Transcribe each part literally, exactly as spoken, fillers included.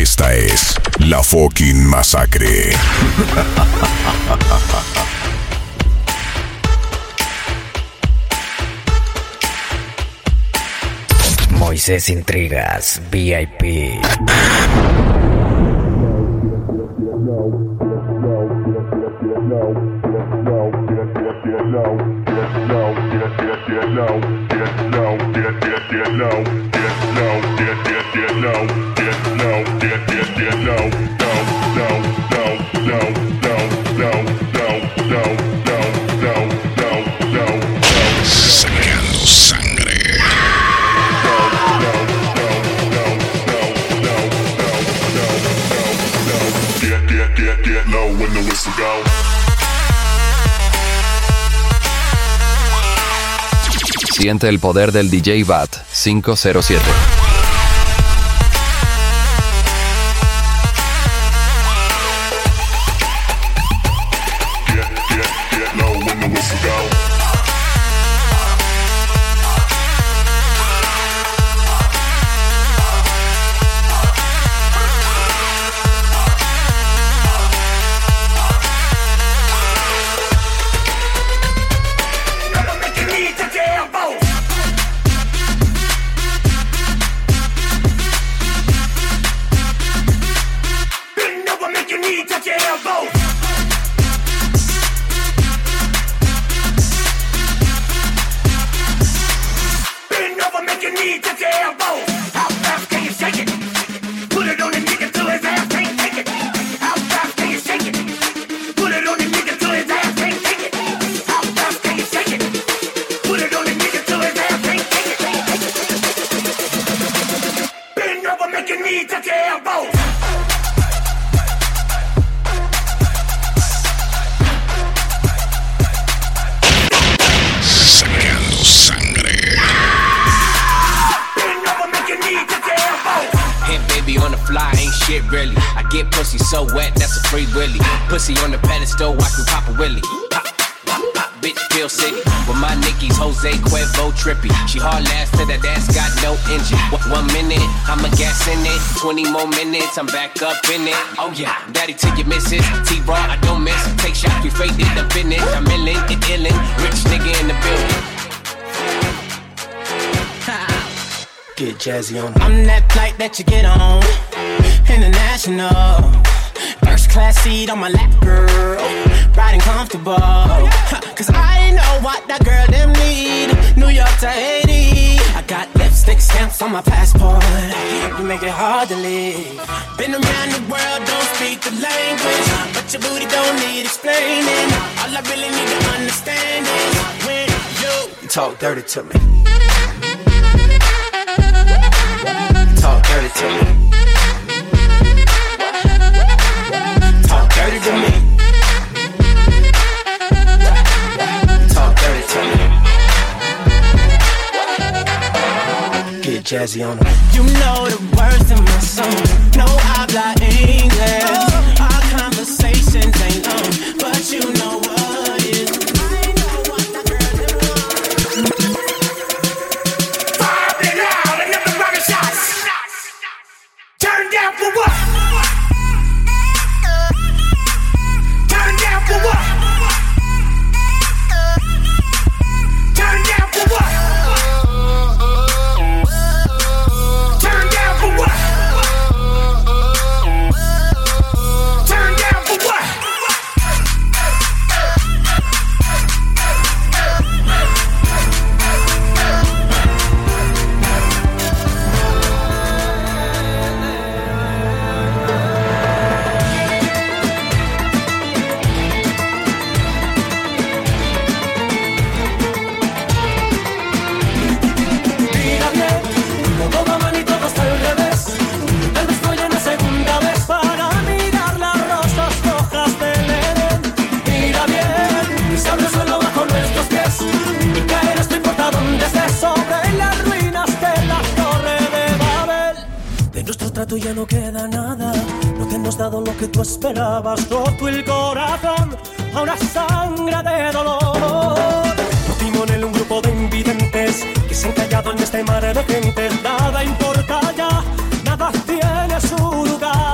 Esta es la fucking masacre. Moisés Intrigas, V I P. Sacando sangre. Get, get, get, get low when the whistle go. Siente el poder del D J Bat cinco cero siete. Pussy on the pedestal, watch me pop a willy. Pop, pop, pop, bitch, Bill City. With my Nickies, Jose Cuervo trippy. She hard last to that ass got no engine. One minute, I'ma gas in it. Twenty more minutes, I'm back up in it. Oh yeah, daddy till you miss it. T-Raw, I don't miss. Take shots, we faded up in it. I'm illin', it illin'. Rich nigga in the building. Get jazzy on. I'm that flight that you get on. International. First class seat on my lap, girl. Riding comfortable. Cause I know what that girl them need. New York to Haiti. I got lipstick stamps on my passport. You make it hard to leave. Been around the world, don't speak the language. But your booty don't need explaining. All I really need to understand is when you talk dirty to me. Talk dirty to me. Dirty to me. Talk dirty to me. Get jazzy on them. You know the words in my song. No habla English. Our conversations ain't long, but you know what it is. I know what that girl is. Fire it out and never rocket shots. Turn down for what? For what? Turn down for what? Turn down for what? Turn down for what? Trato ya no queda nada, no te hemos dado lo que tú esperabas. Roto el corazón a una sangre de dolor. Por timonel un grupo de invidentes que se han callado en este mar de gente. Nada importa ya, nada tiene su lugar.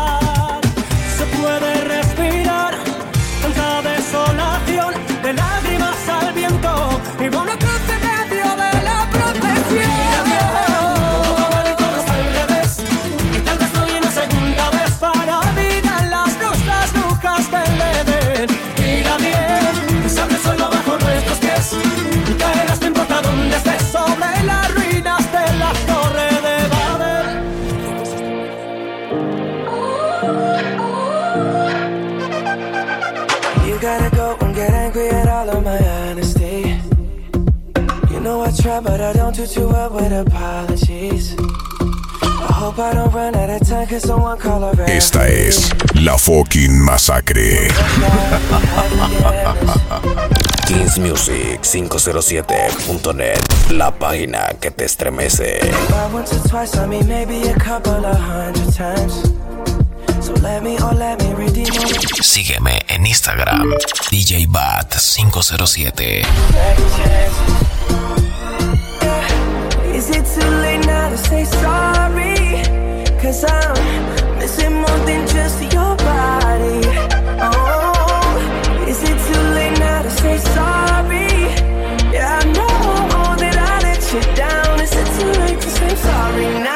try, but I don't do too well with apologies. I hope I don't run out of time, cause someone call a referee. Esta es La Fucking Masacre. Kings Music cinco cero siete punto net, la página que te estremece. Once or twice, I mean maybe a couple of hundred times. So let me, oh let me redeem it. Sígueme en Instagram, D J Bat cinco cero siete. Is it too late now to say sorry? Cause I'm missing more than just your body. Oh, is it too late now to say sorry? Yeah, I know that I let you down. Is it too late to say sorry now?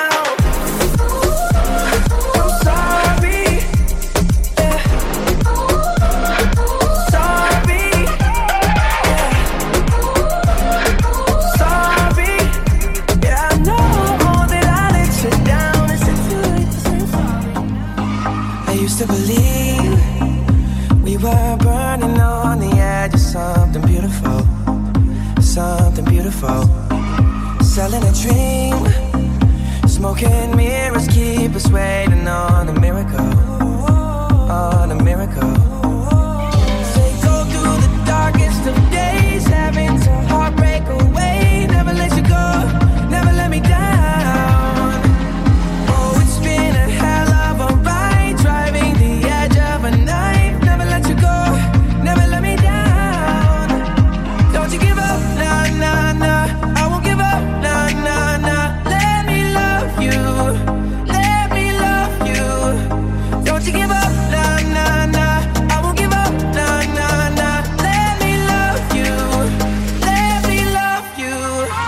To believe we were burning on the edge of something beautiful, something beautiful. Selling a dream, smoking mirrors keep us waiting on a miracle, on a miracle. Say go through the darkest of days, having to heartbreak away. Never let you go, never let me down. Oh, it's been a hell of a ride, driving the edge of a knife. Never let you go, never let me down. Don't you give up, nah, nah, nah. I won't give up, nah, nah, nah. Let me love you, let me love you. Don't you give up, nah, nah, nah. I won't give up, nah, nah, nah. Let me love you, let me love you.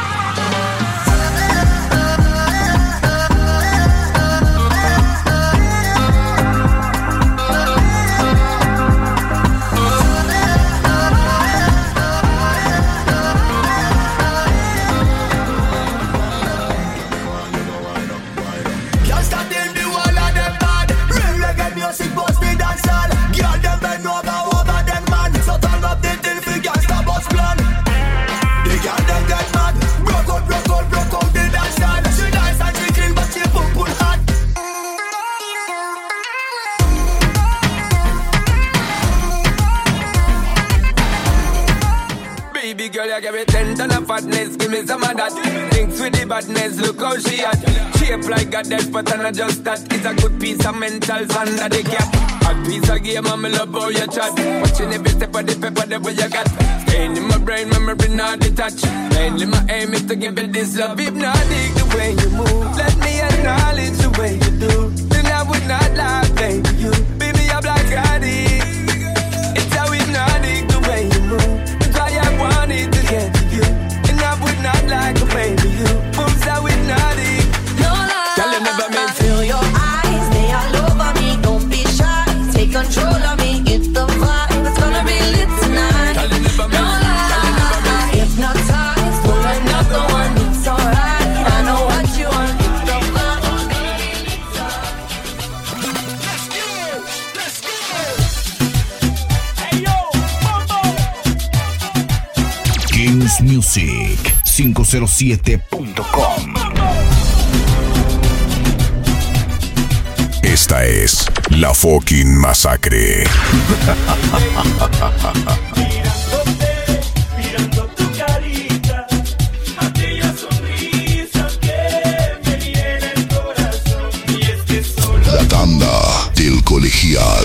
Can't stop them, the wall of them bad. Real reggae music bust the dance hall. Girl, them bend over, over them man. So turn up the till the gangsta bus plan. The girl, them get mad. Broke out, broke out, broke out the dance hall. She nice and she clean, but she pum pum hot. Baby girl, you give me ten ton of fatness. Give me some of that. Thinks with the badness, look how she at. Shape like a death, but I'm not just that. It's a good piece of mentals under the cap. Hot piece of game, I'm love how you chat. Watching every step of the pepper, the way you got. Staying in my brain, memory not detached. Mainly my aim is to give it this love. If not, dig the way you move. Let me acknowledge the way you do. Then I would not lie, baby, you. Baby, I'm like addict. It's how hypnotic the way you move. I wanted to get to you, and I would not like a baby you. Moves are hypnotic. No lie. Tell you never meant Feel your eyes, they all over me. Don't be shy, take control of me. Get the vibe, it's gonna be lit tonight. Tell you never No meant lie. Hypnotized, pull another one. It's alright. I know what you want. Get the vibe. Let's go, let's go. Hey yo, Mambo. Kings Music cinco cero siete punto com. Esta es La Fucking Masacre. Mirando tu carita, aquella sonrisa que me llena el corazón. Y es que solo La tanda del colegial.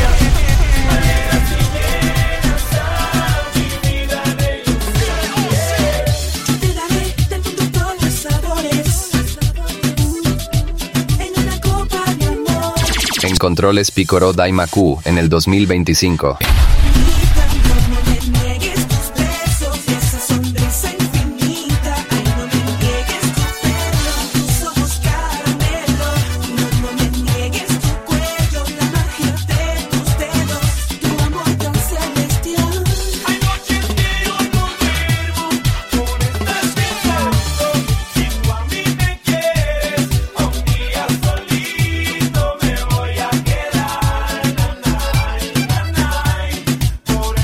Te daré del mundo todos los sabores. En una copa de amor. En controles Picoró Daimaku en el dos mil veinticinco. No me niegues tus besos y esa sonrisa infinita. Ay, no me niegues tu pelo, tus ojos caramelo. No, no me niegues tu cuello, la magia de tus dedos, tu amor tan celestial. hay noches que yo no duermo por estar pensando. Si tú a mí me quieres, a un día solito me voy a quedar. Na, na, na, na. Por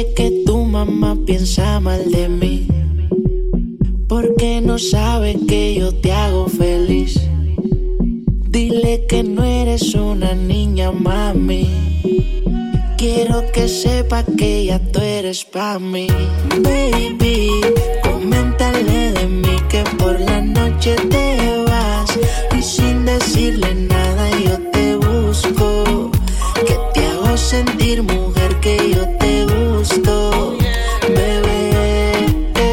Dile que tu mamá piensa mal de mí, porque no sabe que yo te hago feliz. Dile que no eres una niña, mami. Quiero que sepa que ya tú eres pa' mí. Baby, coméntale de mí que por la noche te vas y sin decirle nada yo te busco. Que te hago sentir mujer, que yo te gusto, bebé.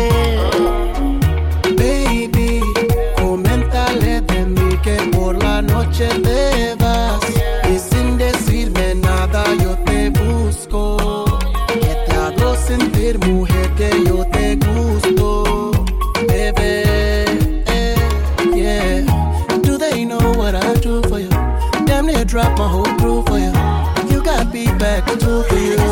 Baby, coméntale de mí que por la noche te vas y sin decirme nada yo te busco. Que te hago sentir mujer, que yo te gusto, bebé. Yeah. Do they know what I do for you? Damn near drop my whole crew for you. You got beat back to do for you.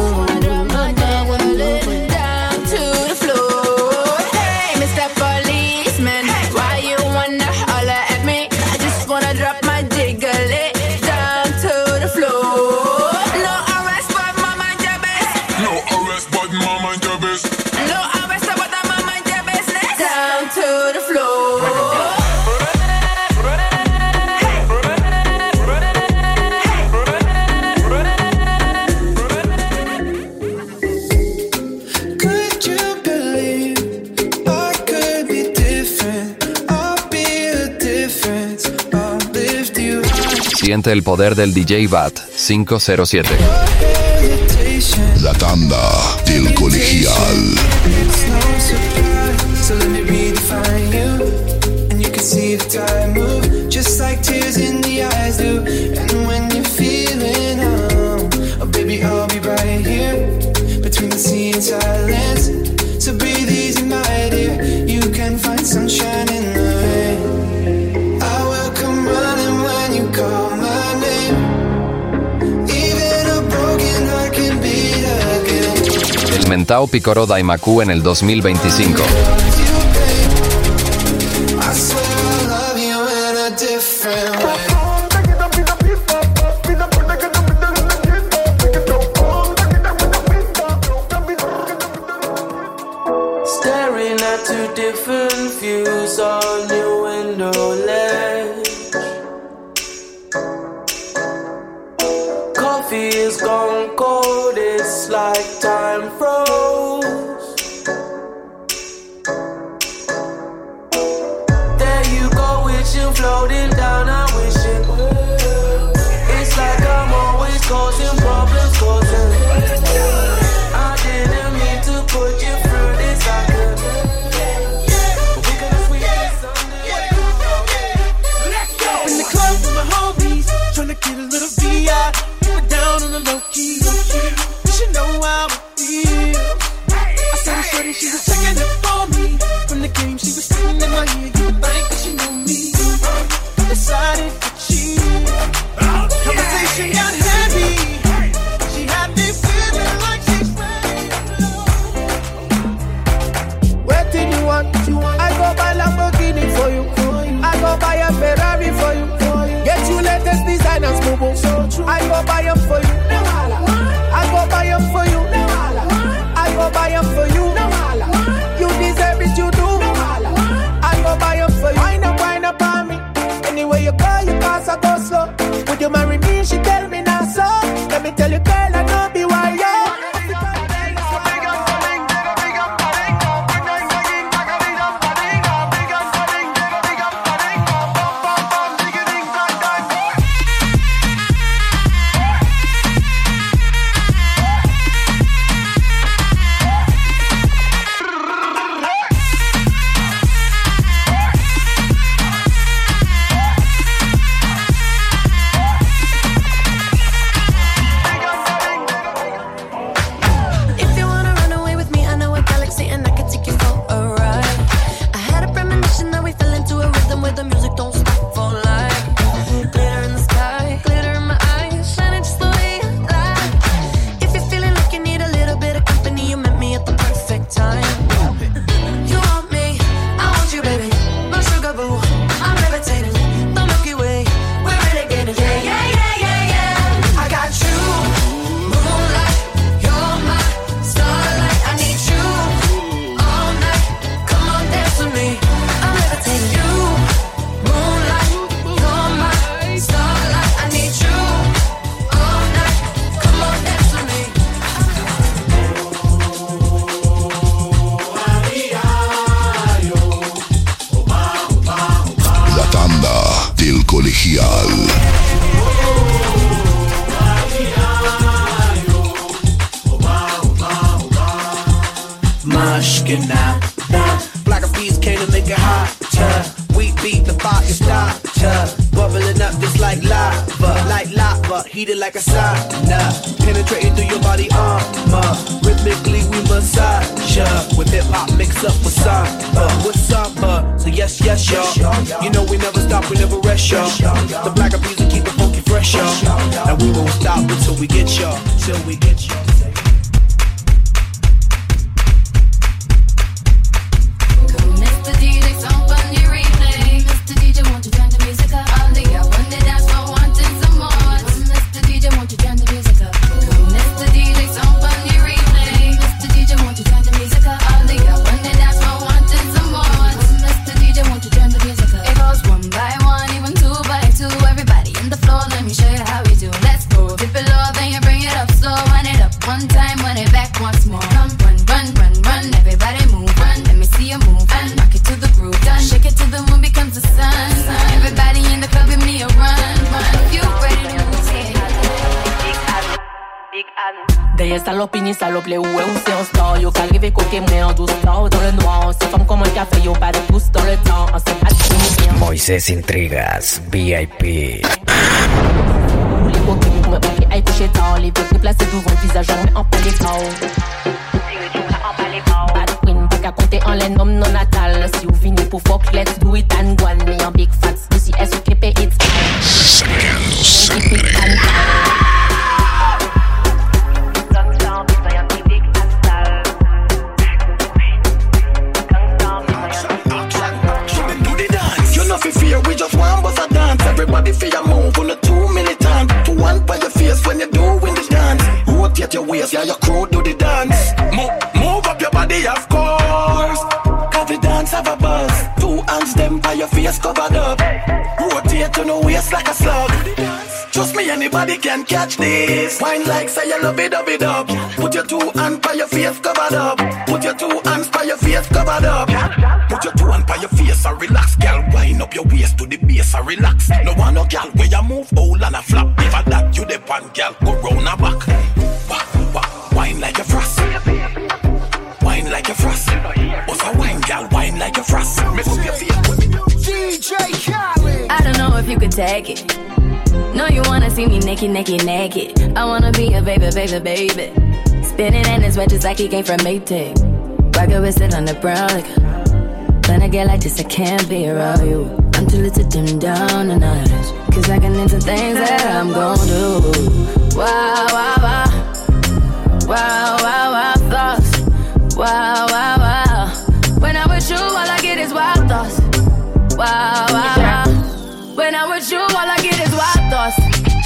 Siente el poder del D J Bat cinco cero siete. La tanda del colegial. So let me redefine you, and you can see the time move, just like tears in the eyes do. And when you're feeling down, oh baby, I'll be right here, between the sea and silence. So breathe easy, my dear, you can find sunshine in the rain. I will come running when you call my name, even a broken heart can beat again. El Mentao Picoro Daimaku en el dos mil veinticinco. I swear I love you in a different way. Staring at two different views on your window ledge. Coffee is gone cold, it's like time froze. Floating down, I wish it would. It's like I'm always causing problems, causing. I didn't mean to put you through this, I could. But we gonna sweep this under. Let's go! In the club with my homies, trying to get a little V I. We're down on the low key. You should know how it feels. I saw her shorty, she was checking it for me. From the game, she was sitting in my ear. You would think that she knew me. Decided to cheat. Conversation got heavy. She had me feeling like she's ready to blow. What did you want? I go buy Lamborghini for you. I go buy a Ferrari for you. Get you latest designers, boo boo. I go buy them for you. I go buy them for you. I go buy them for you. You deserve it, you do. I go buy them for you. Wind up, wind up on me. Anywhere you go, you pass, I go slow. Would you marry me? She tell me not so. Let me tell you, girl, I know be why, yeah. Mushkina. Black of peas came to make it hotter. We beat the fire starter. Bubbling up just like lava. Like lava, heated like a sauna. Penetrating through your body armor. Rhythmically we massage ya. With hip hop mixed up with samba. With samba. So yes, yes, y'all. You know we never stop, we never rest, y'all. The black of peas will keep it funky fresh, y'all. And we won't stop until we get y'all. Till we get y'all. Derrière salopini, salope, où est où c'est en store. Yo, qu'elle rêve coquet, mais en douce dans le noir. On se forme comme un café, yo, pas de pouce dans le temps. On s'est pas de Moisés Intrigas, V I P. Les coquets, vous me papier, aïe, coucher tard. Les peuples déplacés devant le visage, on met en palais tard. Bad queen, pas qu'à compter en les noms non natal. Si vous finissez pour fuck, let's do it and go. Me en big fat, U C S, U K P, it's Sacando sangre. Fear, we just one bust a dance. Everybody fear move on the two militant. To one by your face when you doing the dance. Rotate your waist, yeah, your crew do the dance. Move, move up your body, of course. Cause the dance have a buzz. Two hands them by your face covered up. Rotate to the waist like a slug. Trust me, anybody can catch this. Wine like say you love it, dub it up. Put your two hands by your face covered up. Put your two hands by your face covered up. Put your two hands by your face and relax, girl. Wind up your waist to the base and relax. No one no girl where you move all and a flap. If I that you the pan, girl, go round and back. Wah, wah, wine like a frost. Wine like a frost. What's a wine, girl? Wine like a frost. Mess up your feet. D J Khaled. I don't know if you could take it. No, you wanna see me naked, naked, naked. I wanna be a baby, baby, baby. Spinning in his wet just like he came from Maytag. Rocket with it on the brown like. When I get like this, I can't be around you. I'm too little to dim down the night. Cause I can into things that I'm gon' do. Wow, wow, wow. Wow, wow, wow, thoughts. Wow, wow, wow. When I'm with you, all I get is wild thoughts. Wow, wow, wow. When I'm with you, all I get is wild thoughts.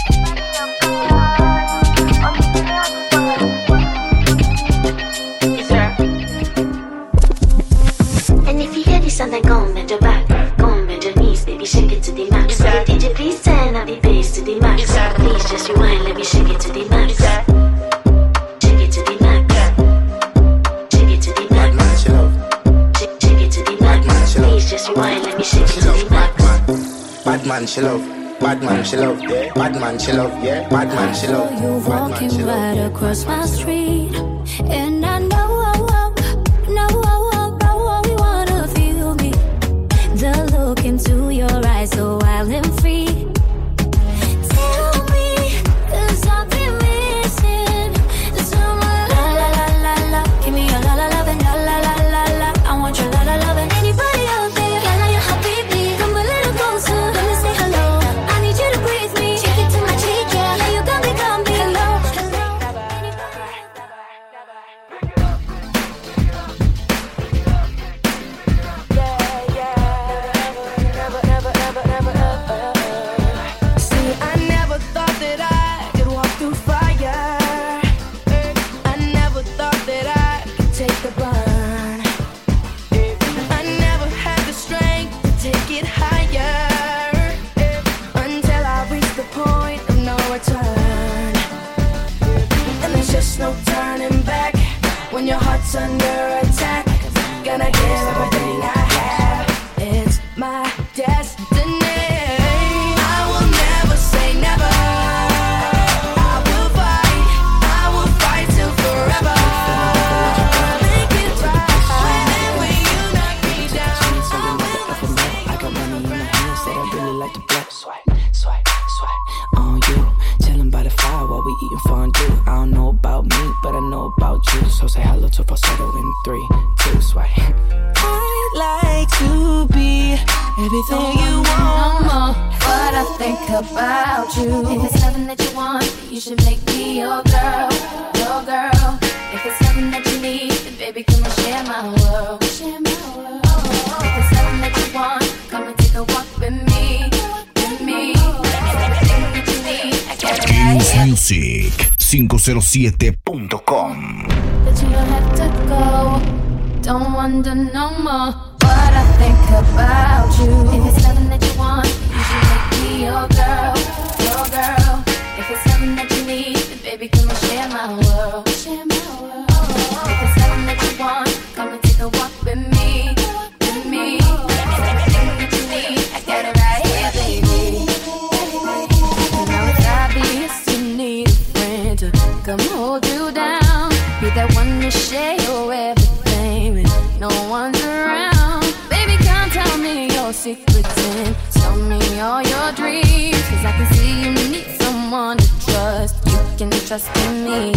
And then come bend your back, come bend your knees, baby, shake it to the max. Yes, D J, please turn up the bass to the max. Yes, please just rewind, let me shake it to the max. Yes, shake it to the max. Shake it to the max. Shake, shake it to the max. Please just rewind, let me shake it to the max. Bad man, she love. Bad man, she love. Yeah. Bad man, she love. Yeah. Bad man, she love. You walking right across my street, and I know, know, know you wanna feel me. The look into your eyes, so wild and free. Tell me, 'cause I've been missing someone. La la la la la, give me your la la love and la la la la la. I want your la la love and anybody out there. Can I your habibi? Come a little closer, let me say hello. I need you to breathe me, cheek it to my cheek, yeah. Yeah, you got me, got me. Hello, hello. When your heart's under attack, gonna give everything I have. It's my destiny. I will never say never. I will fight, I will fight till forever. Make it right. shadow in three, two, swipe. I'd like to be everything you want. No more what I think about you. If it's something that you want, you should make me your girl, your girl. If it's something that you need, then baby, come and share my world, share my world. If it's something that you want, come and take a walk with me, with me. Everything that you need, I got it right here. Music cinco cero siete punto com. But you don't have to go. Don't wonder no more what I think about you. If it's something that you want, you should make me your girl, your girl. If it's something that you need, then baby, come and share my world, share my world. If it's something that you want, come and take a walk with me, with me. Everything that you need, I got it right here, baby. Now it's obvious you need a friend to come hold you down. Be that one to share your everything when no one's around. Baby, come tell me your secrets and tell me all your dreams. Cause I can see you need someone to trust. You can trust in me.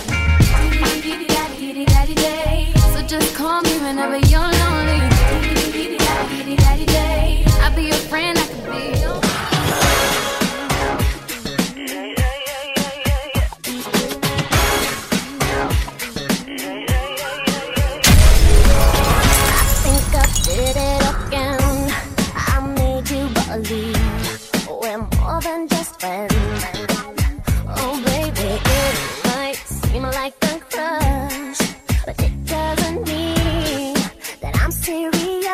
So just call me whenever you're lonely. I'll be your friend, I can be your Did it again. I made you believe we're more than just friends. Oh baby, it might seem like a crush, but it doesn't mean that I'm serious.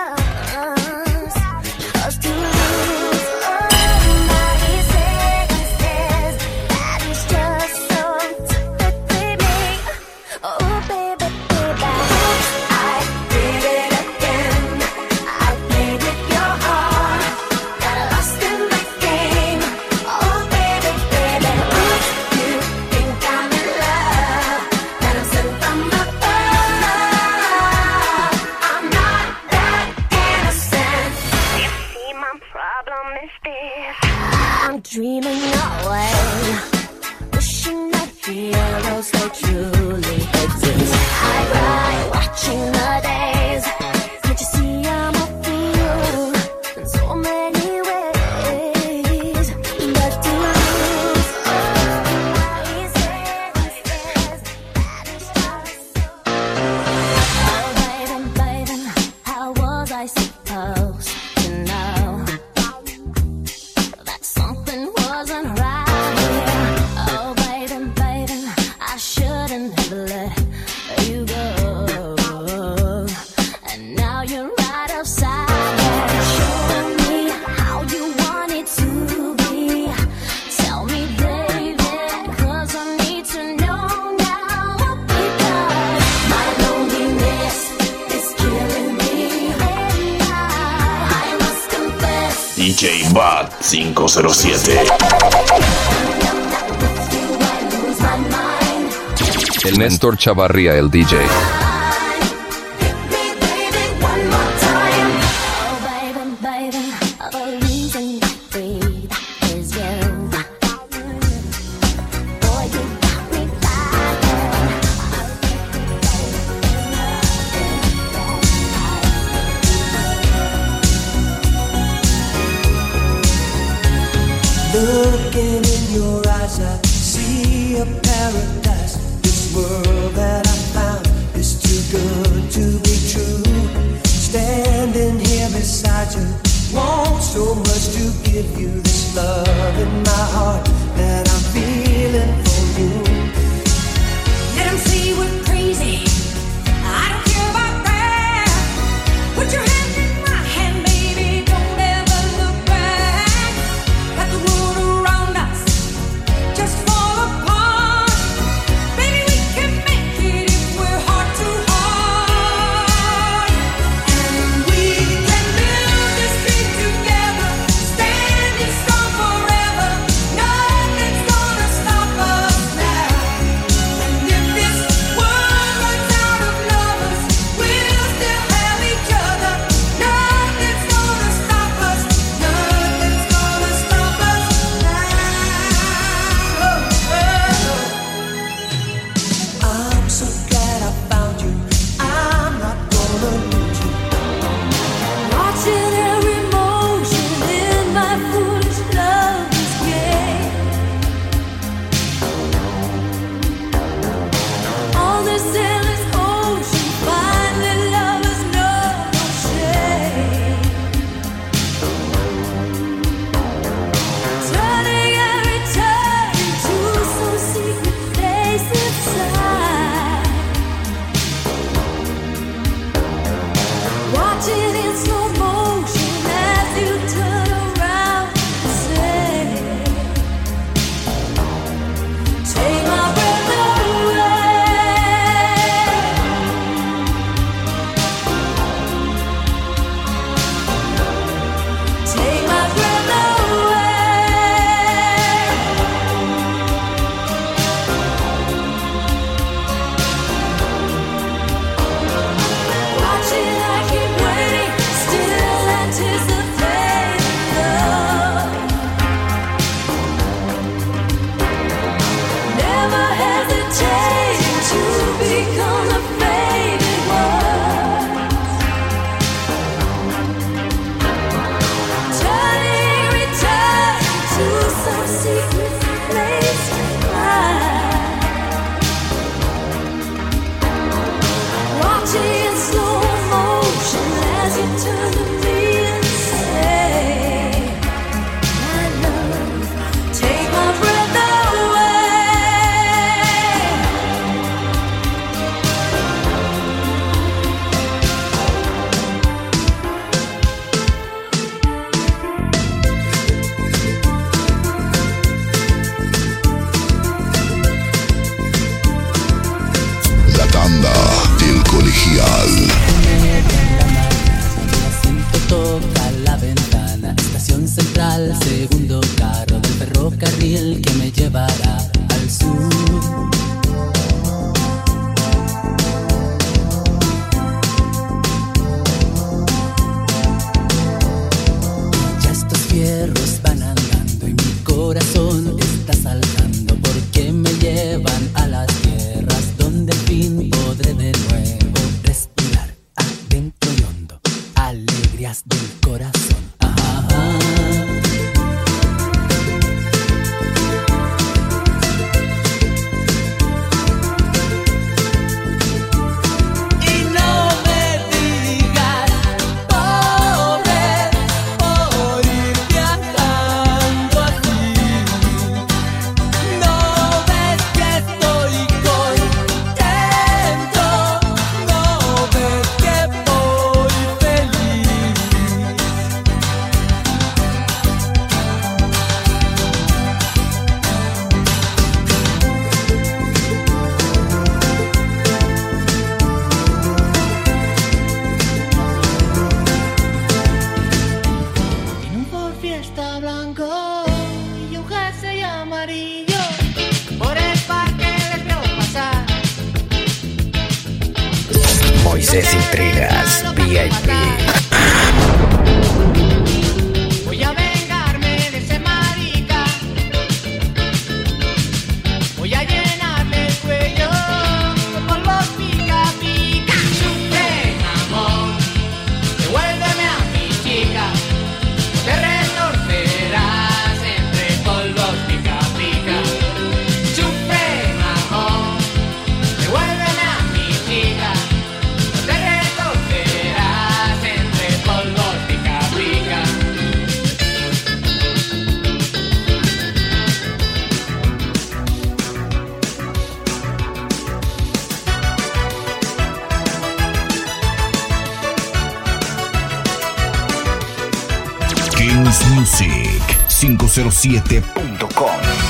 Cause to lose somebody says that is just so typically me. Oh baby, baby, I did it again. I played with your heart, got lost in the game. Oh baby, baby, oops, you think I'm in love, that I'm sent from above. I'm not that innocent. You see, my problem is this: I'm dreaming away, wishing that heroes they truly exist. I cry watching the days. Can't you see I'm a fool in so many ways? But to lose somebody says that is just so. Oh baby, baby, how was I supposed to know that something wasn't right here? Oh baby, baby, I shouldn't have let you go. And now you're right outside there. Show me how you want it to be. Tell me, baby, cause I need to know now. Because my loneliness is killing me. And I, I must confess, D J Bad cinco cero siete. lose my mind. El Néstor Chavarría, el D J. One more time. Oh baby, baby, the reason I breathe is you. Boy, you got me Looking in your eyes, I see a paradise. This world that I found is too good to be true. Standing here beside you, want so much to give you this love in my heart that I'm feeling for you. Let 'em see we're crazy. I don't care about that. Put your hand in my hand, baby. Don't ever look back. Let the world around us just fall apart. detrás del corazón. Moisés Intrigas, V I P. Voy a vengarme de ese marica. Voy a llenarle el cuello con los pica pica. Ven, amor, devuélveme a mi chica. Te retorcerás entre polvos pica pica. Ven, amor, devuélveme a mi chica. Kings Music cinco cero siete punto com.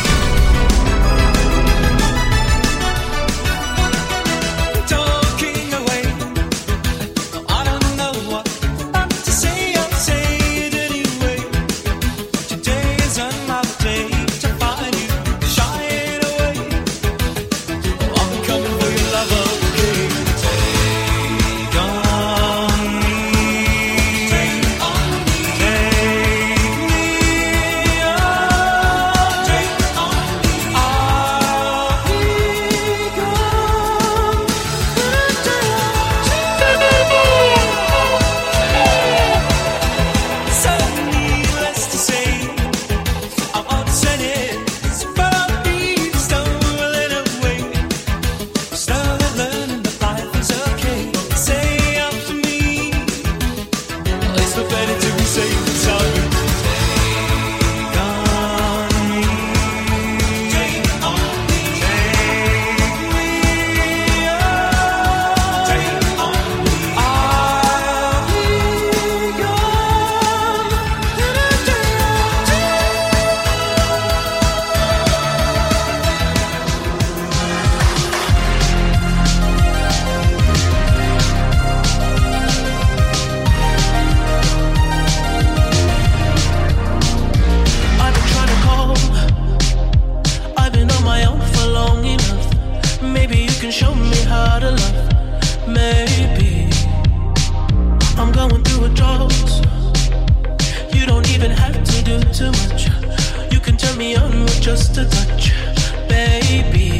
Just a touch, baby.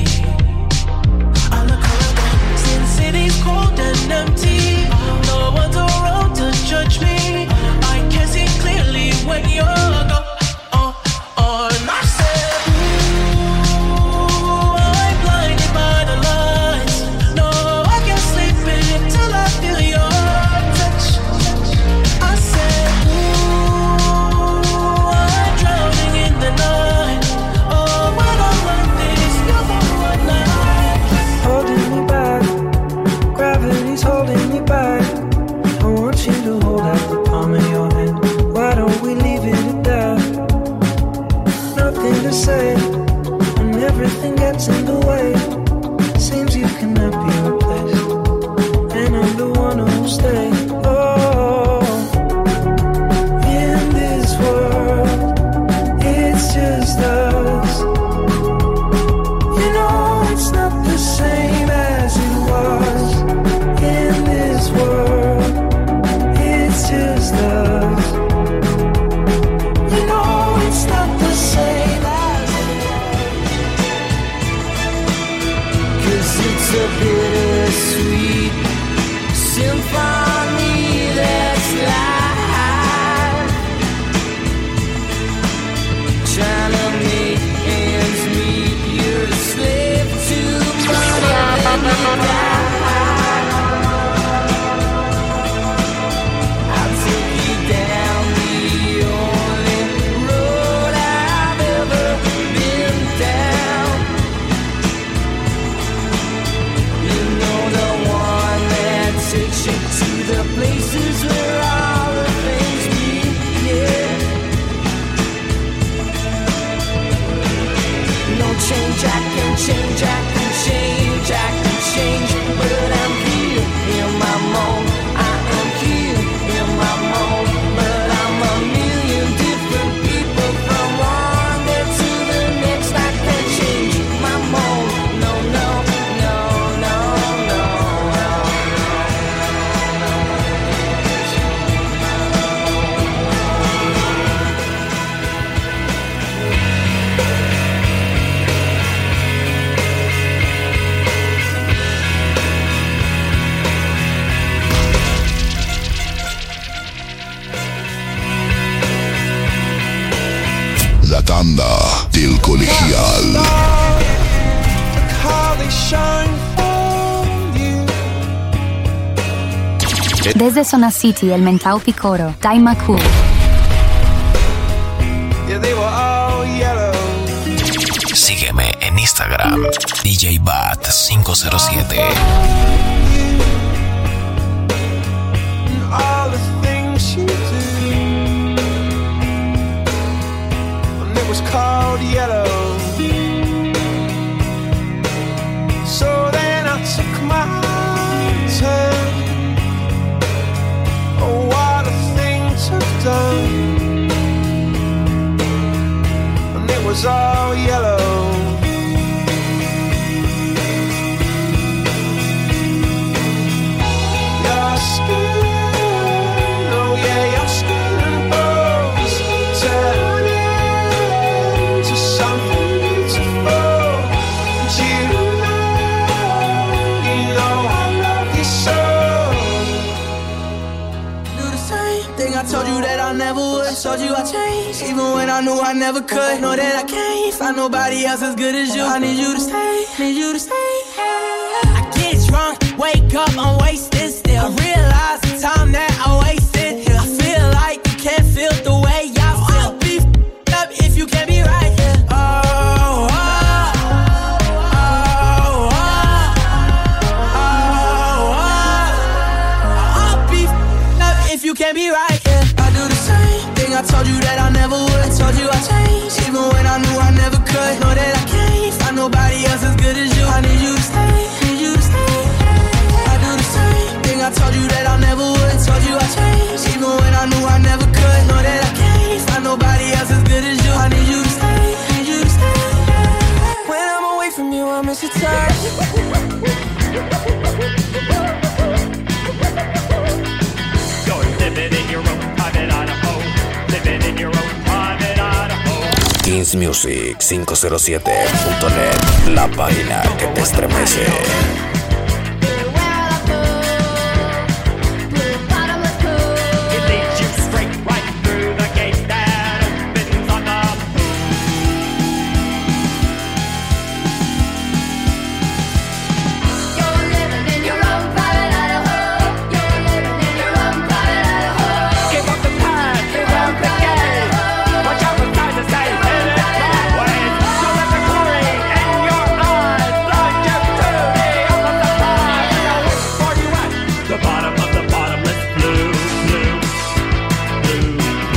I look around, since city's cold and empty. No one's around to judge me. I can see clearly when you're gone. Oh, oh, and I said, ooh, I'm blinded by the lights. No, I can't sleep until I feel your touch. I said, ooh, I'm drowning in the night. Holding me back, gravity's holding me back. I want you to hold out the palm of your hand. Why don't we leave it at that? Nothing to say, and everything gets in the way. Seems you cannot be replaced, and I'm the one who'll stay. Oh, in this world, it's just us. You know it's not the same as it was. In this world, it's just us. You know it's not the same as it was. 'Cause it's a bittersweet symphony that's life. this is where all the things begin. No change, I can change, I can change, I can change, but I'm here in my moment. I am here in my moment, but I'm a million different people from one day to the next. I can't change my moment. No, no, no, no, no, no, La tanda del colegial. Desde Zona City, el Mentao Picoro, Taima Cool. yeah, they were all yellow. Sígueme en Instagram, D J Bat cinco cero siete. And all the things you do, and it was called yellow. So then I took my turn. Oh, what a thing to have done. And it was all yellow. Your skin, oh yeah, your skin and bones turn into something beautiful. And you know, you know I love you so. Do the same thing I told you that I never would. Told you I changed, even when I knew I never could. Know that I can't find nobody else as good as you. I need you to stay, need you to stay. I get drunk, wake up, I'm wasted still. I realize the time that I wasted here. I feel like you can't feel the way I feel. I'll be f***ed up if you can't be right here. Oh, oh, oh, oh, oh, oh. I'll be f***ed up if you can't be right here. I do the same thing I told you that I never would. Told you I changed, even when I knew I never could. Know that I can't find nobody else as good as you. I need you to stay, need you to stay. I do the same thing I told you that I never would. Told you I changed, even when I knew I never could. Know that I can't find nobody else as good as you. I need you to stay, need you to stay. When I'm away from you, I miss your touch. You're living in your own private Idaho. Living in your own private Idaho. Kings Music cinco cero siete punto net, la página que te estremece. It leads you straight right through the gate that opens on the You're living in your own private Idaho. You're living in your own private Idaho. give up the past, give up the game. Watch out for time to say hit it that way. So let the glory in your eyes blind you to the other side. Now which part you at? The bottom of the bottomless blue, blue, blue,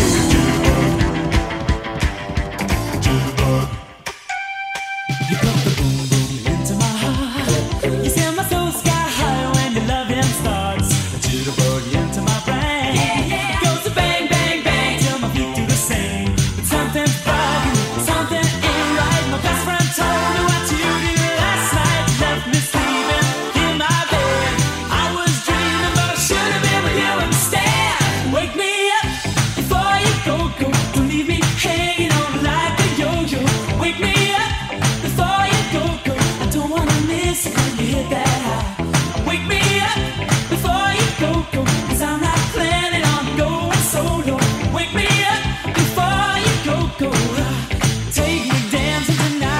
You put the boom boom into my heart. You send my soul sky high when your loving starts. A jitterbug into my brain. Goes to bang bang bang till my feet do the same. But something's bugging, something ain't right. My best friend told me what you did last night. You left me sleeping in my bed. I was dreaming, but I should have been with you instead. Wake me up before you go go. Don't leave me hanging on like a yo-yo. Wake me up before you go go. I don't wanna miss it when you hit that high. Wake me up before you go go. 'Cause I'm not planning on going solo. Wake me up before you go go. Take me dancing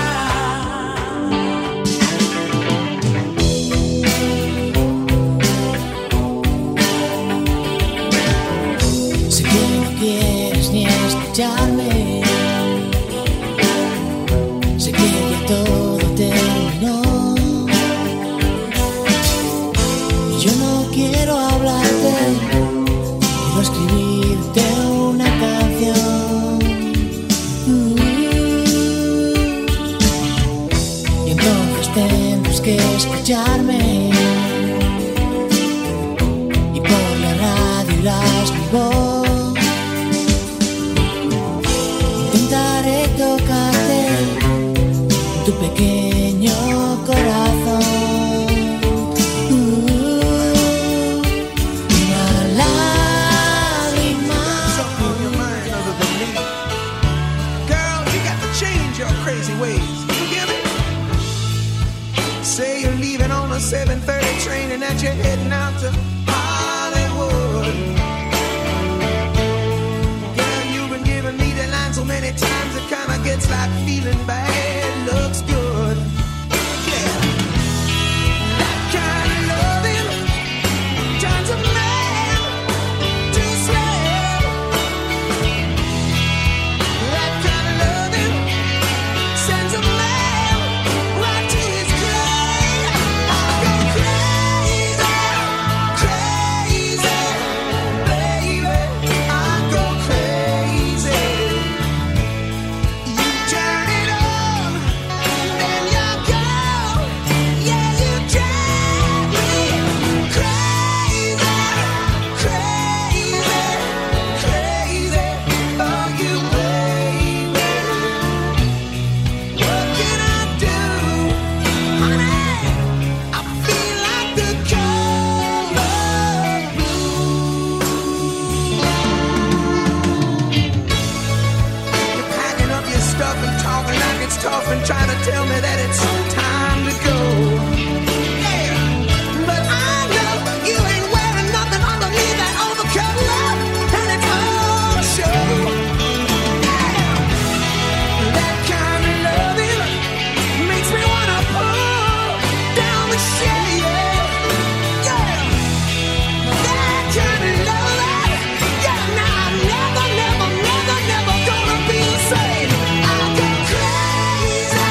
tonight. Sé que no quieres ni escucharme. Sé que ya todo terminó. Y yo no quiero hablarte quiero escribirte una canción. Uh, y entonces tendrás que escucharme y por la radio irás mi voz. Intentaré tocarte tu pequeño corazón. seven thirty train and that you're heading out to Hollywood. Girl, you've been giving me the line so many times it kinda gets like feeling bad looks good. Yeah, that kind of loving turns a man to slave. That kind of loving sends a man right to his grave. Tough and trying to tell me that it's time to go. Yeah, but I know you ain't wearing nothing underneath that overcoat, love, and it's all a show. Yeah, that kind of loving makes me wanna pull down the shade. Yeah, that kind of love, yeah, now I'm never, never, never, never gonna be the same. I go crazy.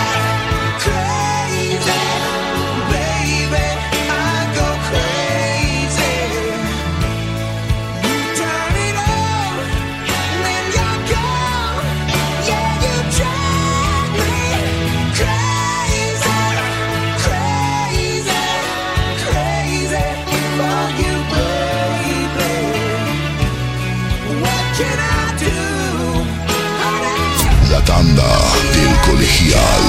La tanda del colegial.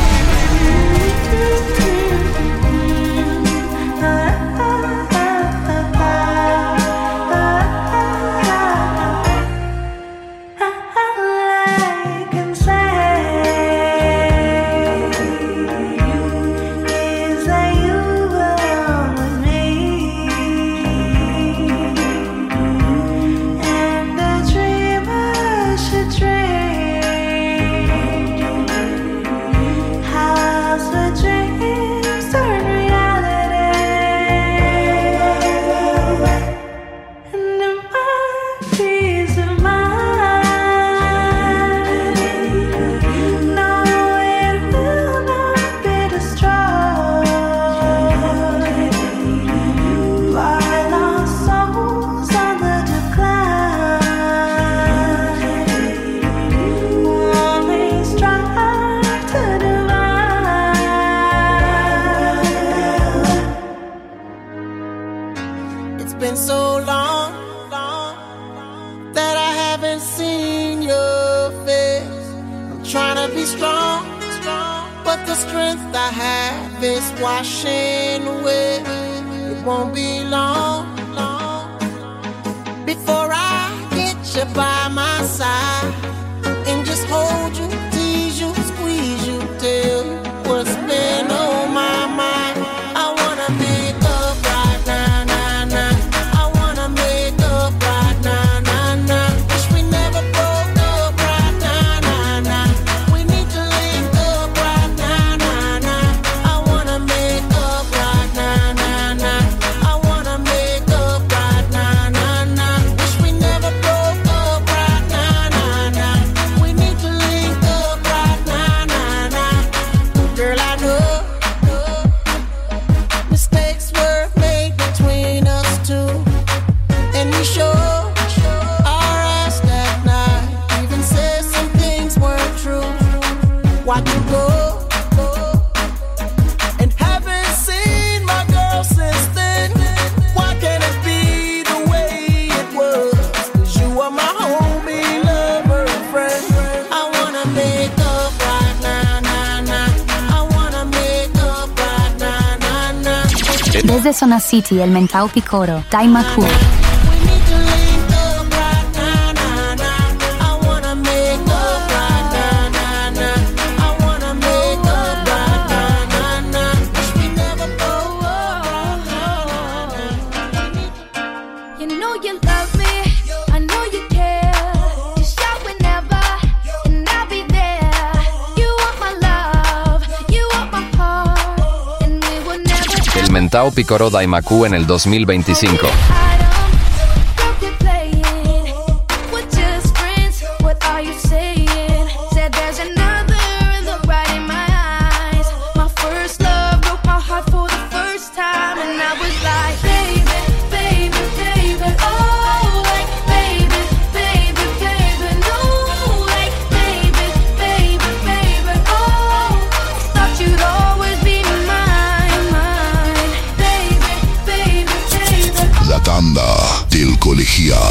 been so long, long that I haven't seen your face. I'm trying to be strong, strong, but the strength I have is washing away. It won't be long, long before I get you by my side and just hold you, tease you, squeeze you, tell you what's been on my mind. I wanna make up right now, nah, nah. I wanna make up right now, nah, nah. Wish we never broke up right now, nah, nah. We need to link up right now, nah, nah. I wanna make up right now, nah, nah. I wanna make up right now, nah, nah. Wish we never broke up right now, nah, Desde Zona City, el Mentao Picoro, Daimaku. El Mentao Picoro Daimaku en el dos mil veinticinco. La tanda del colegial.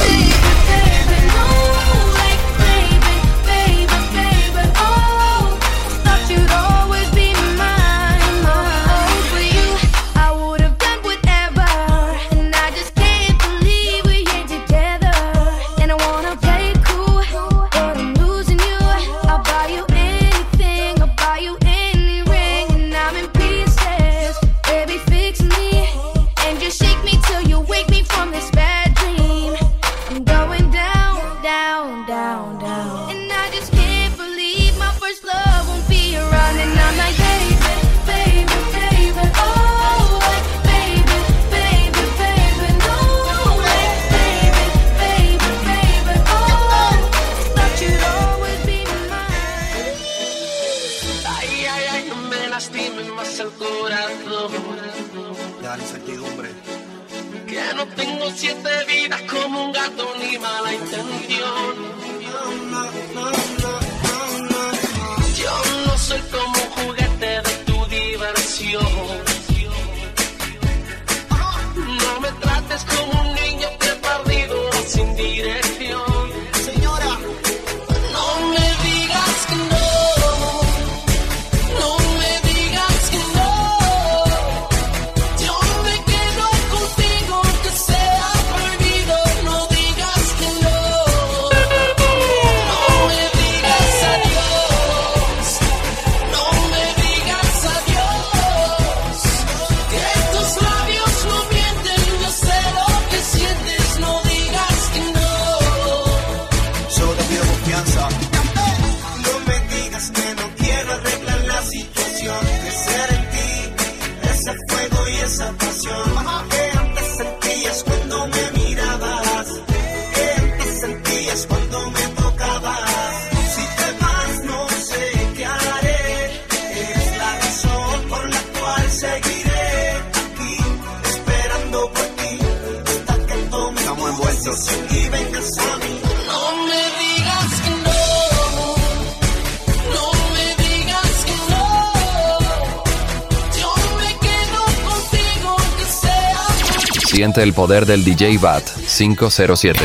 Dale incertidumbre. Que no tengo siete vidas como un gato ni mala intención. Yo no soy como un juguete de tu diversión. No me trates como un niño que perdido sin dirección. Señora, no me digas que no. No me digas que no. Yo me quedo contigo aunque sea prohibido. No digas que no. No me digas adiós. No me digas adiós. Que tus labios no mienten. Yo sé lo que sientes. No digas que no. solo te pido confianza. No me digas que no quiero arreglar la situación. Crecer en ti, ese fuego y esa pasión que antes sentías cuando me mirabas, que antes sentías cuando me tocabas. Si te vas no sé qué haré, eres la razón por la cual seguiré aquí, esperando por ti, hasta que tomes tu decisión y vengas a mí. No me digas que no. No me digas que no. Yo me quedo contigo aunque sea. Siente el poder del D J Bat cinco cero siete.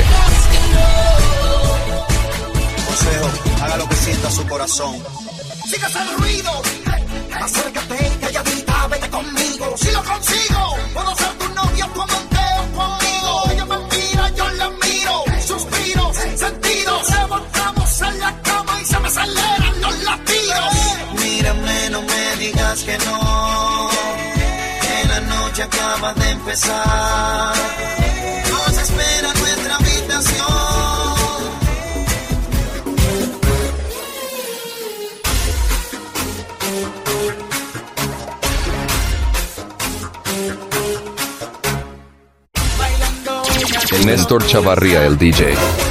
Consejo, haga lo que sienta su corazón. Sigas el ruido, acércate, calladita, vete conmigo. Si lo consigo, puedo ser tu novio, tu amante o conmigo. Ella me mira, yo la miro, suspiros, sentidos. Levantamos en la cama y se me aceleran los latidos. Mírame, no me digas que no, que la noche acaba de empezar. Nos espera nuestra habitación. El Néstor Chavarría, el D J.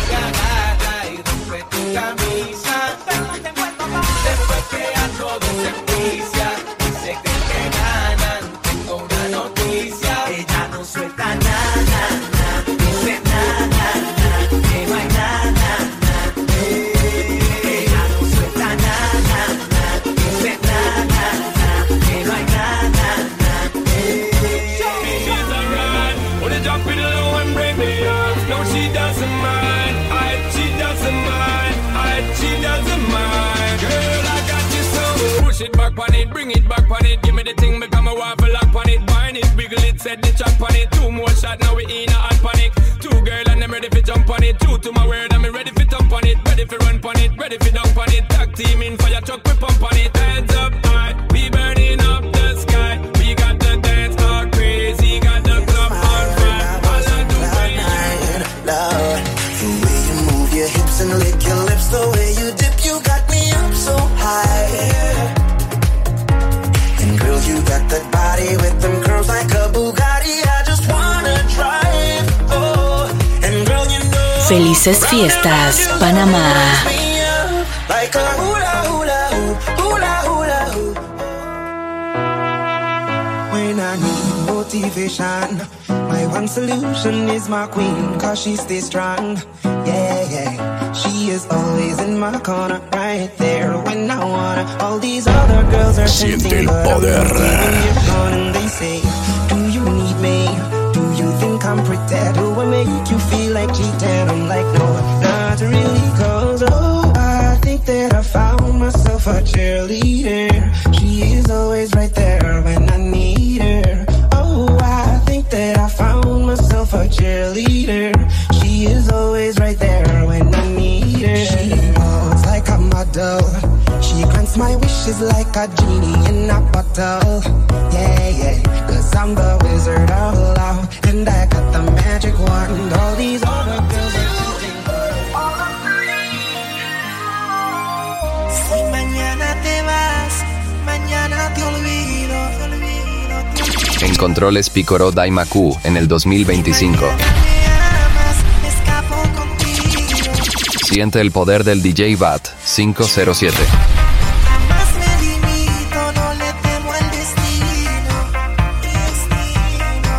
Ella no suelta nada, dice nada, que no hay nada, ella no suelta nada, dice nada, que no hay nada. She's alright, wanna jump in low and break me off. No, she doesn't mind, I, she doesn't mind, I, she doesn't mind. Girl, I got you so. Push it back on it, bring it back on it. Give me the thing, become a waffle lock on it. Wine it, wiggle it. it, said the chat on it. Two more shot, now we in a hot panic. Two girl and them ready for jump on it. True to my word, I'm ready for thump on it. Ready for run on it, ready for dunk on it. Tag team in fire truck, we pump on it. Heads up high, we burning up the sky. We got the dance all crazy, got the club on fire. All I do is Lord, the way you move your hips and lick your lips, the way you dip, you got me up so high. And girl, you got that body with them curls like a Bugatti. I just wanna drive. Oh, and girl, you know. Felices fiestas, Panamá. Like a hula hula hoop, hula hula hoop. When I need motivation, my one solution is my queen, cause she stays strong. Yeah, yeah. She is always in my corner, right there when I wanna. All these other girls are tempting, but I'm not even you're gone. And they say, do you need me? Do you think I'm pretty? Do I make you feel like cheating? I'm like, no, not really, cause oh, I think that I found myself a cheerleader. She is always right there when I need her. Oh, I think that I found myself a cheerleader. She is always right there when I need her. She moves like a model. She grants my wishes like a genie in a bottle. Yeah, yeah, cause I'm the wizard of love, and I got the magic wand. All these other girls are cheating. Si mañana te vas, mañana te olvido, te olvido, te olvido. En controles Picoró Daimaku en el dos mil veinticinco. Siente el poder del D J Bat cinco cero siete. Más me limito, no le temo al destino, destino.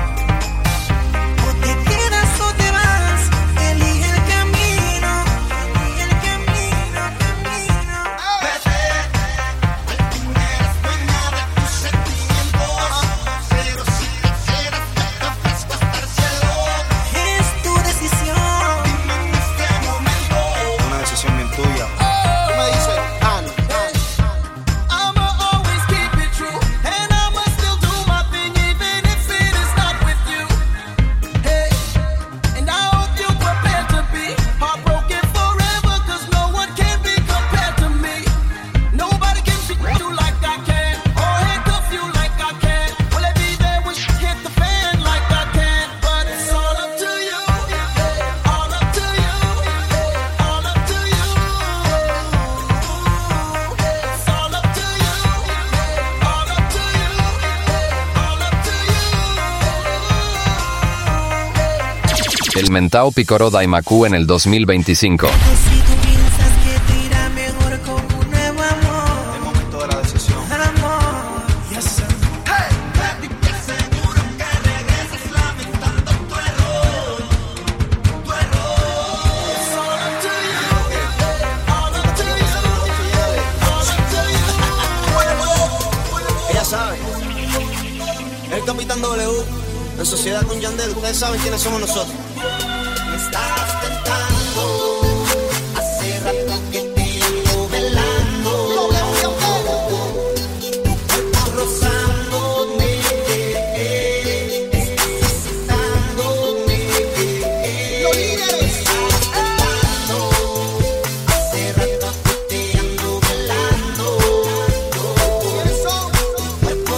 O te quedas o te vas, elige el camino, elige el camino, camino. Vete, tú eres dueña de tus sentimientos, pero si prefieres vete fresco hasta el cielo. Es tu decisión. Dime en este momento. Una decisión bien tuya. Tú me dices, Ana, I'ma always keep it true, and I'ma still do my thing even if it is not with you. Hey, and I hope you're prepared to be heartbroken forever, cause no one can be compared to me. Nobody can treat you like I can, or handcuff you like I can. Will I be there when shit hit the fan like I can? But it's all up to you, all up to you, all up to you. It's all up to you, all up to you, all up to you. El Mentao Picoró Daimaku en el dos mil veinticinco. Si tú piensas que te irá mejor con un nuevo amor, el momento de la decisión. amor, yes sir. Hey, baby, te aseguro que regreses lamentando tu error, tu error. It's all up to you, all up to you, all up to you. Ella sabe. El Capitán W. En sociedad con Yandel. Ustedes saben quiénes somos nosotros. Me estás tentando, hace rato que te ando velando, tu cuerpo rozándome, necesitándome. Los líderes estás tentando, hace rato que te ando velando, tu cuerpo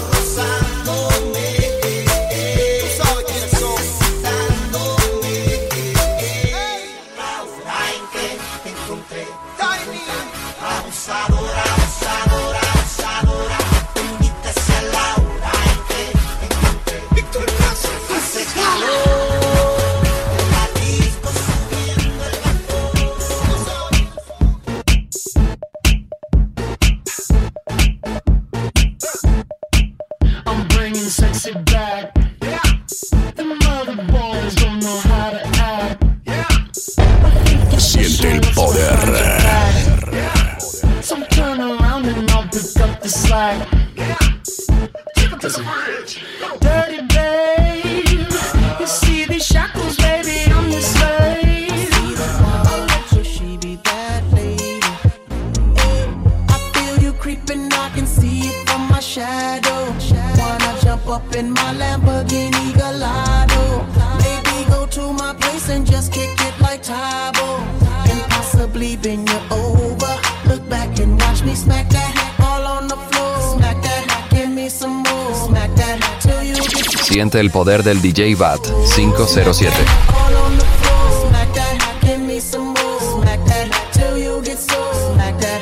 rozándome, tú sabes quiénes son. place and just kick it like Tybo. And possibly bend you over. Look back and watch me smack that all on the floor. Smack that, give me some more. Smack that till you get Siente el poder del D J Bat cinco cero siete. all on the floor. Smack that, give me some more. Smack that till you get so. Smack that.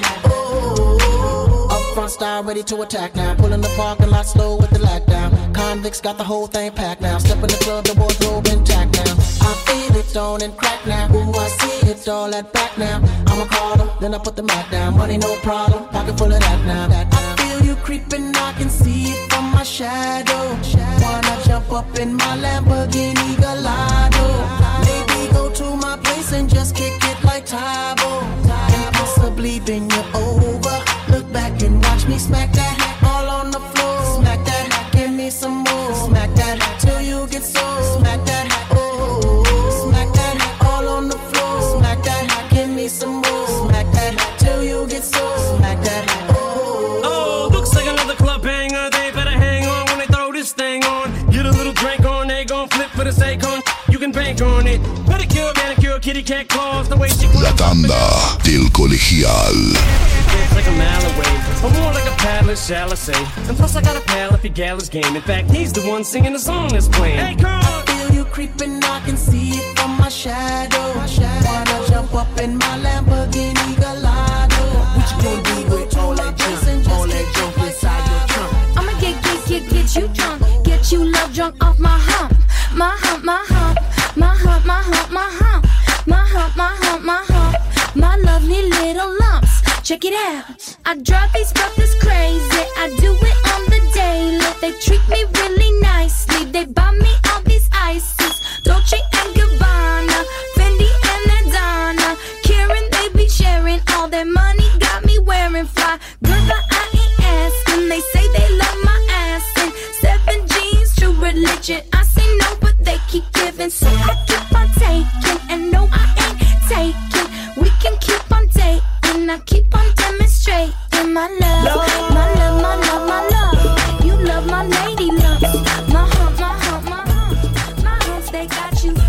Oh, up front style ready to attack now. Pulling the parking lot slow with the lockdown. Convicts got the whole thing packed now. Step in the club, the wardrobe intact now. I feel it on and crack now. Ooh, I see it all at back now. I'ma call them, then I put the Mac down. Money no problem, pocket full of that now. I feel you creeping, I can see it from my shadow. Wanna jump up in my Lamborghini Gallardo? Maybe go to my place and just kick it like Tybo. And possibly bend you over. Look back and watch me smack that all on the floor. Smack that, give me some more. Smack that till you get so. Smack that, oh, smack that all on the floor. Smack that, give me some more. Smack that till you get so. Smack that, oh. Oh, looks like another club hanger. They better hang on when they throw this thing on. Get a little drink on, they gon' flip for the sake on. You can bank on it. Pedicure, manicure, kitty cat claws. The way she La tanda del colegial. It's like a mile away, or more like a paddler, shall I say. And plus I got a pal if your gal is game. In fact, he's the one singing the song that's playing. Hey, girl! I feel you creeping, I can see it from my shadow. Wanna jump up in my Lamborghini Gallardo? What you gonna do with all that junk, all that junk inside your trunk? I'ma get, get, get, get you drunk. Get you love drunk off my hump. My hump, my hump. My hump, my hump, my hump. My hump, my hump, my hump. My lovely little lumps. Check it out. I drive these brothers crazy. I do it on the daily. They treat me really nicely. They buy me all these ices. Dolce and Gabbana, Fendi and Adana. Karen, they be sharing all their money. Got me wearing fly. Girl, but I ain't asking. They say they love my ass. And seven jeans, true religion. I say no, but they keep giving. So I keep on taking. And no, I ain't taking. We can keep on dating. I keep on demonstrating my love. My love, my love, my love. You love my lady love. My hump, my hump, my hump. My humps, they got you.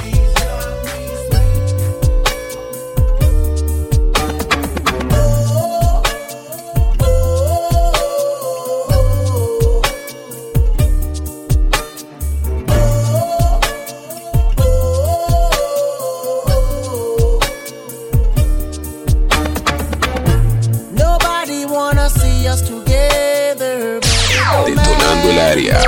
Nobody wanna see us together, but it don't Detonando el área.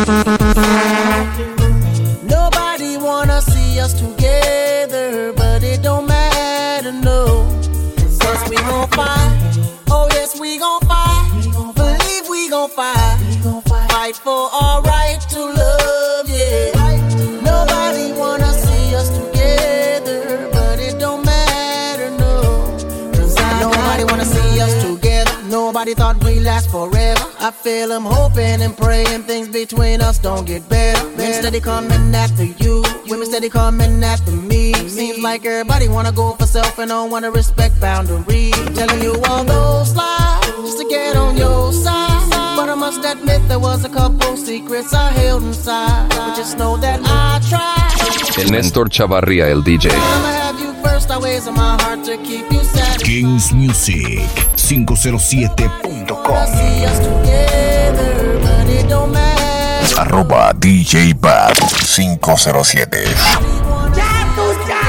Nobody wanna see us together, but it don't matter, no. Cause we gon' fight, oh yes we gon' fight. Believe we gon' fight, fight for our right to love, yeah. Nobody wanna see us together, but it don't matter, no. Cause I nobody wanna see us together. Nobody thought we'd last forever. I feel I'm hoping and praying things between us don't get better. Men steady coming after you, women steady coming after me. Seems like everybody wanna go for self and don't wanna respect boundaries. Telling you all those lies just to get on your side. But I must admit there was a couple secrets I held inside. But just know that I tried. El Néstor Chavarría, el D J. I'ma have you first, always in my heart to keep you satisfied. Kings Music cinco cero siete punto com. See us together, but it don't matter. Arroba D J Bat cinco cero siete. Ya tú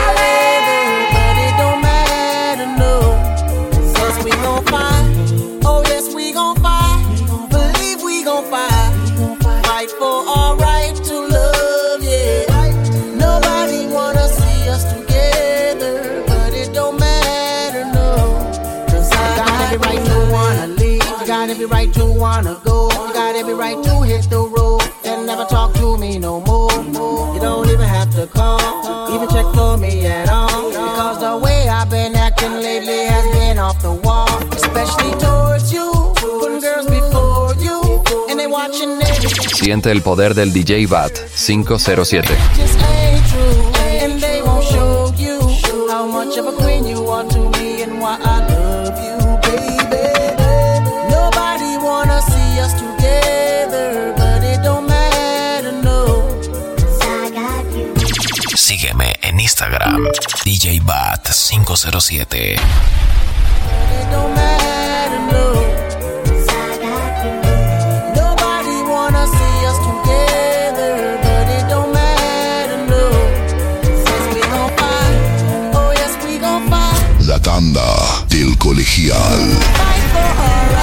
sabes, but it don't matter, no. Cause we gon' fight, oh yes we gon' fight. Believe we gon' fight, fight for our right to love, yeah. Nobody wanna see us together, but it don't matter, no. Cause I got every right to wanna leave, you got every right to wanna go, you got every right to hit the road and never talk to me no more. You don't even have to call, even check for me at all, because the way I've been acting lately has been off the wall. Especially towards you, putting girls before you, and they watching everything. Siente el poder del D J Bat cinco cero siete. Just ain't true, and they won't show you how much of a queen you are to me and why I love you, baby. Nobody wanna see us together, but it don't matter, no. Sigue Sígueme en Instagram, D J Bat cinco cero siete. It don't matter, no. Nobody wanna see us together, but it don't matter, no. Says we gon' fight, oh yes we gon' fight. La tanda del colegial. Fight for our